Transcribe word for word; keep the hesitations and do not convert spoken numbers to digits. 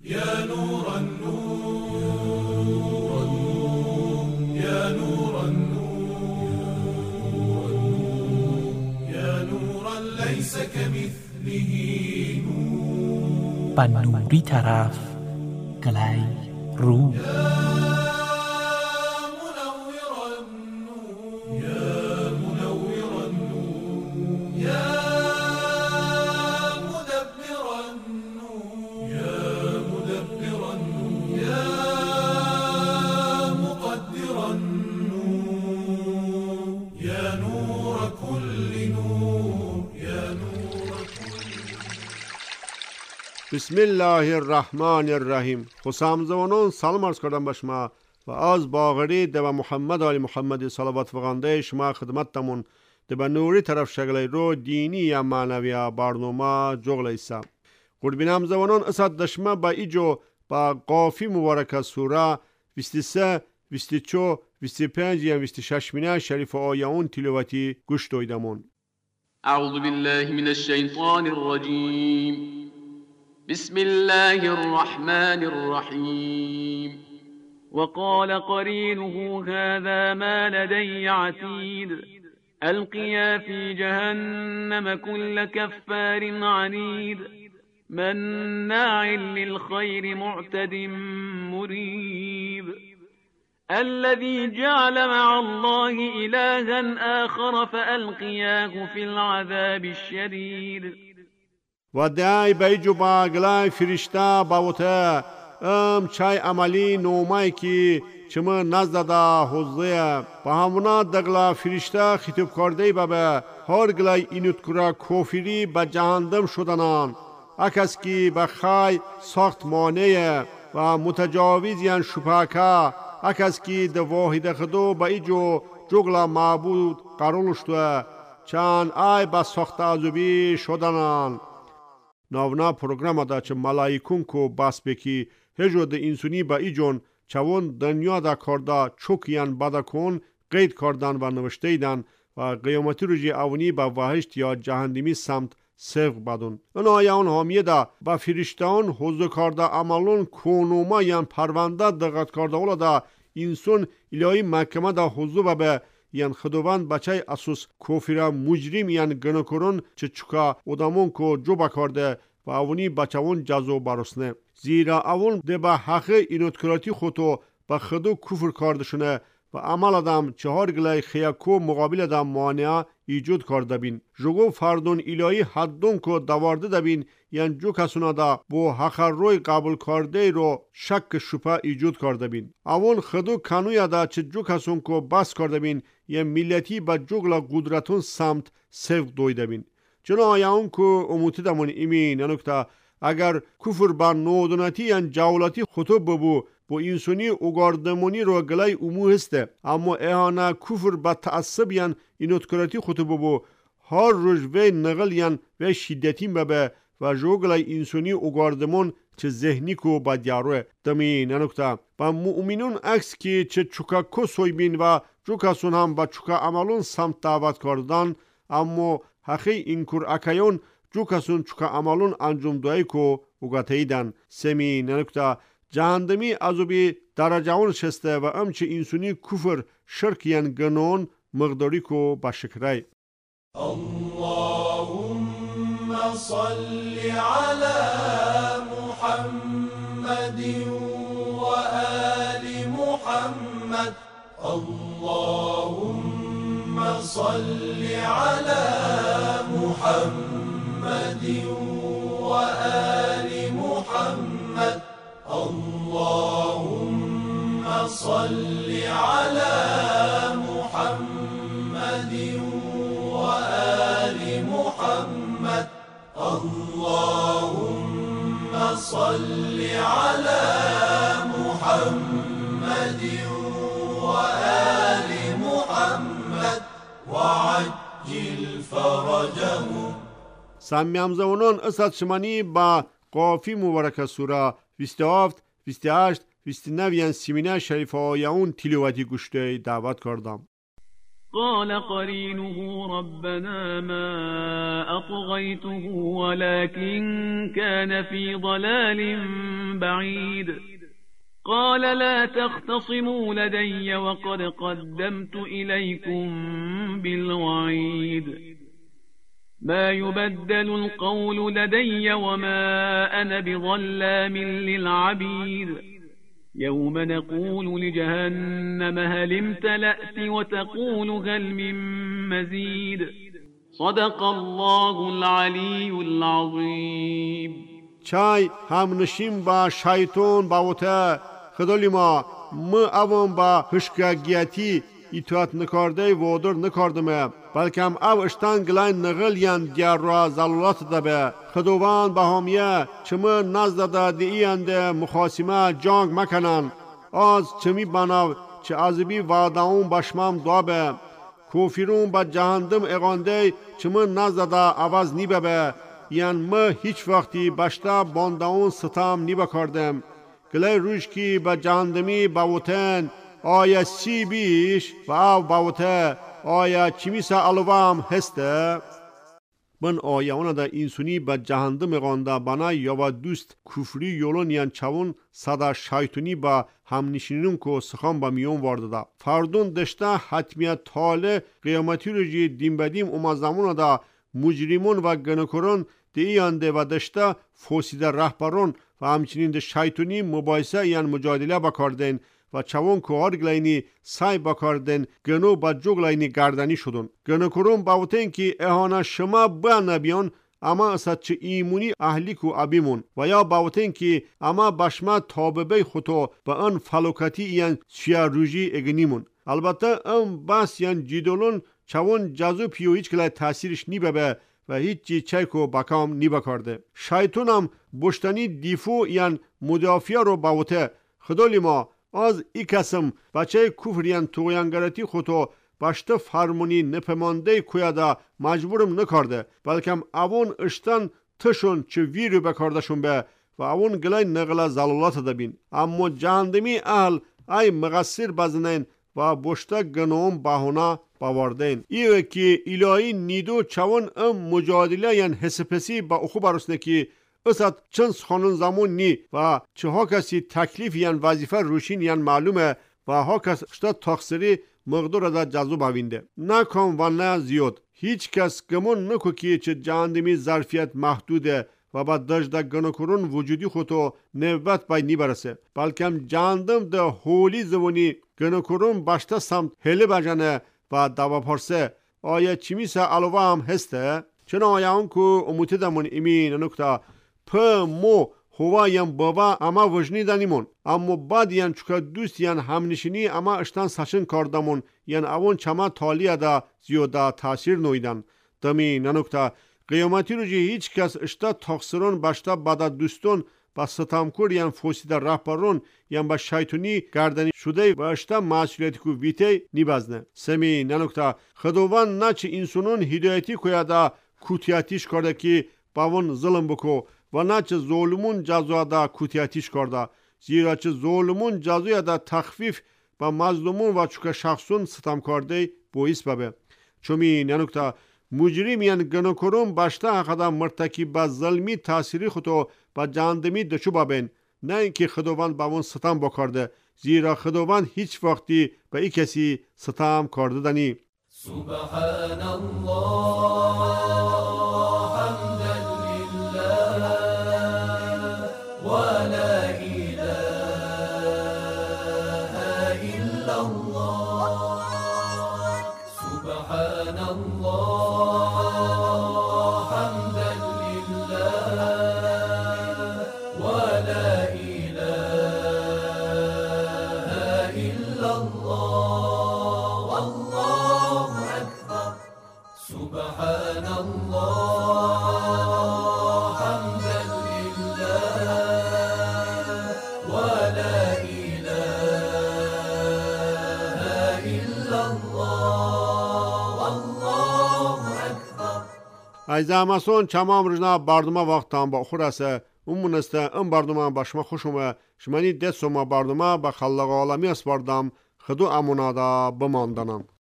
يا نور النور يا نور النور يا نورا ليس كمثله نور ปันนูริทาราฟไกลรู้ بسم الله الرحمن الرحیم. خسام زوانان سلام عرض کردم به شما و از باغری ده محمد آل محمد صلوات فغانده شما خدمتتمون ده به نوری طرف شگلی رو دینی یا معنوی برنامه جغل ایسا قربینم زوانان اسد دشمه با ایجو با قافی مبارک سوره بیست و سه بیست و چهار بیست و پنج یا بیست و شش مینه شریف آیون تلاوتی گوش دویدمون. اعوذ بالله من الشیطان الرجیم. بسم الله الرحمن الرحيم. وقال قرينه هذا ما لدي عتيد القيا في جهنم كل كفار عنيد مناع للخير معتد مريب الذي جعل مع الله إلها آخر فألقياه في العذاب الشديد. و دای بیجو با گلای فرشته باوته ام چای عملی نومای کی چما نزدادا حوزه با همونا دگلا فرشته خطاب کرده بابا هر گلای اینوت کرا کوفری با جهنم شدنان اکس کی بخای سخت مانه و متجاوزیان شپاکا اکس کی د واحد خدو با ایجو جگلا معبود قرولشتو چان آی با سخت عذابی شدنان. ناونا پروگرام دا چه ملائکون کو باس بکی هجو ده انسونی با ایجون چون دنیا دا کرده چوکیان بدا کن قید کردن و نوشته ایدن و قیامتی روزی اونی با وحشت یا جهنمی سمت سفق بدون. اون آیان حامیه دا با فرشتان حضو کرده عملون کونوما یان پرونده دقت کرده اولا دا انسون الهی محکمه دا حضو با به یان خداوند بچه اسوس کوفیرا مجرم یان گناهکاران چه چکا ادمون کو جوبا کرده و اونی بچه‌ون جزا برسنه زیرا اون ده به حق اینوتکراتی خودو به خودو کفر کردشونه و عمل آدم چهار گلای خیاکو مقابل آدم مانع ایجاد کرده بین جگو فردون الهی حدون کو دوارده دبین یان جو کسونا دا بو حق روی قبول کرده رو شک شپه ایجاد کرده بین اون خودو کنوی دا چه جو کسون کو بس کرده بین یه ملتی با جگلا قدرتون سمت سفق دویده بین چون آیان که اموتی دمون ایمین نکته اگر کفر با نودناتی یا جولاتی خطوب ببو با انسانی اگاردمونی رو گلای امو هسته اما احانا کفر با تعصب یا اینوتکراتی خطوب ببو هر روش وی نقل یا وی شدتی ببه و جو گلای انسانی اگاردمون چه ذهنی کو با دیاروه دمین نکته با مؤمنون عکس که چه چکا کسوی بین و جو کسون هم با چکا عملون سمت دعوت کردن اما حقی این کور اکایون جو کسون چکا عملون انجام دوی کو اگاتیدن سمی نکته جهندمی عذابی درجهون شسته و امچه انسانی کفر شرکیان گنون مقداری کو بشکرای. اللهم صل على محمد و آل محمد. اللهم صل على محمد و آل محمد. اللهم صل على محمد و آل محمد. اللهم صل على محمد و آل محمد وعجل فرجهم. سمیام زمانان اسد شمانی با قافی مبارک سوره بیست و هفت بیست و هشت بیست و نه یان سیمینه شریف آیون تلاوتی گوشته دعوت کردم. قال قرينه ربنا ما أطغيته ولكن كان في ضلال بعيد قال لا تختصموا لدي وقد قدمت إليكم بالوعيد ما يبدل القول لدي وما أنا بظلام للعبيد يوم نقول لجهنم هل امتلأت وتقول هل من مزيد صدق الله العلی العظیم. چای هم نشیم با شیطان باوته خدای ما ما اوم با هشکاگیتی ایتوات نکارده وادر نکاردمه بلکه هم او اشتان گلاین نغل یان دیار را زلالات دبه خداوند با همیه چمه نزده دیینده مخاسمه جانگ مکنن از چمی بناو چه عذبی واداون باشمام دابه کوفیرون با جهندم اغانده چمه نزده عوض نیبه به یان ما هیچ وقتی باشتا بانداون ستام نیبه کردم گلی روش کی با جهندمی باوتن آیا سی بیش و او باوته آیا چمیسا الوام هسته من آیا اونا دا انسونی با جهندم غانده بنا یا با دوست کفری یولون یان چون صدا شایطونی با همنشینون کو سخان با میون وارده دا فردون دشته حتمیت تاله قیامتی رو جی دیم بدیم اوما زمون دا مجرمون و گنکرون دیانده و دشته فوسیده رهبرون و همچنین ده شایطونی مبایسه یان مجادله بکردن و چون کوهار گلاینی سای بکردن گنو با جوگلاینی گردنی شدن گنو کرون باوتن که اهانا شما با نبیان اما اسد چه ایمونی اهلیکو ابیمون و یا باوتن که اما باشما تاببه خودو با ان فلوکتی یان شیا روژی اگنیمون البته ام باس یان جیدولون چون جازو پیو هیچ کلای تاثیرش نی ببه و هیچ چی چایکو بکام نی بکرده شیطونم بشتنی دیفو یان مدافع رو باوته خدای ما از ای کسم بچه کفریان تویانگرتی خودو باشته فرمونی نپمانده کویادا مجبورم نکرده بلکه اون اشتن تشون چه ویرو بکردشون به و اون گلای نقل زلالات دبین اما جهندمی اهل ای مقصر بزنین و بشته گنوم باهونا باوردین ایوه که الهی نیدو چون ام مجادله یان حسپسی با اخو برسنه که اسد چند خانون زمان نی و چه ها کسی تکلیف یان وظیفه روشین یان معلومه و ها کس اشتا تاخسری مقدور دا جزو باوینده نه کم و نه زیاد هیچ کس گمون نکو که چه جهندمی ظرفیت محدوده و با دجده گناکرون وجودی خودو نوبت بای نی برسه بلکه جهندم ده هولی زونی گناکرون باشته سمت هلی بجنه و دوا پرسه آیا چیمیسه علاوه هم هسته؟ چون آیا اون که اموتی دمون ایمین نکتا په مو هوا یم بابا اما وجنی دانیمون اما بعد یان چکا دوست یان همنشینی اما اشتان ساشن کاردمون یان اون چما تالیه دا زیاده تاثیر نویدن دمی ننکتا قیامتی رو جی هیچ کس اشتا تاکسرون باشتا بعد دوستون با ستامکور یان فوسیده رهبرون یان با شیطونی گردنی شده و اشتا مسئولیتی کو ویته نیبازنه سمی ننکتا خداوند نه چه انسانون هدایتی کویادا کوتیاتیش کرده که باون ظلم بکو و نه چه ظلمون جزویا دا کوتیاتیش کرده زیرا چه ظلمون جزویا دا تخفیف و مظلومون و چکه شخصون ستم کرده بویس ببه چومی ننکتا مجرم یان گناکرون باشته حقدا مرتکب با ظلمی تاثیری خودو با جهندمی دچو بابن نه اینکه خداوند با اون ستم بکرده زیرا خداوند هیچ وقتی به ای کسی ستم کرده دنی سبحان الله حمدا لله و لا اله الا الله سبحان الله حمدا لله و لا اله الا الله والله اکبر سبحان الله حمدا لله و لا اله الا الله والله اکبر از اماسون چمام رجنا باردوما وقتان با خورسه اون منسته ام باردوما باشما خوشومه شمانی دست ما باردوما با خلاق عالمی اسپاردم خدو امونادا بماندنم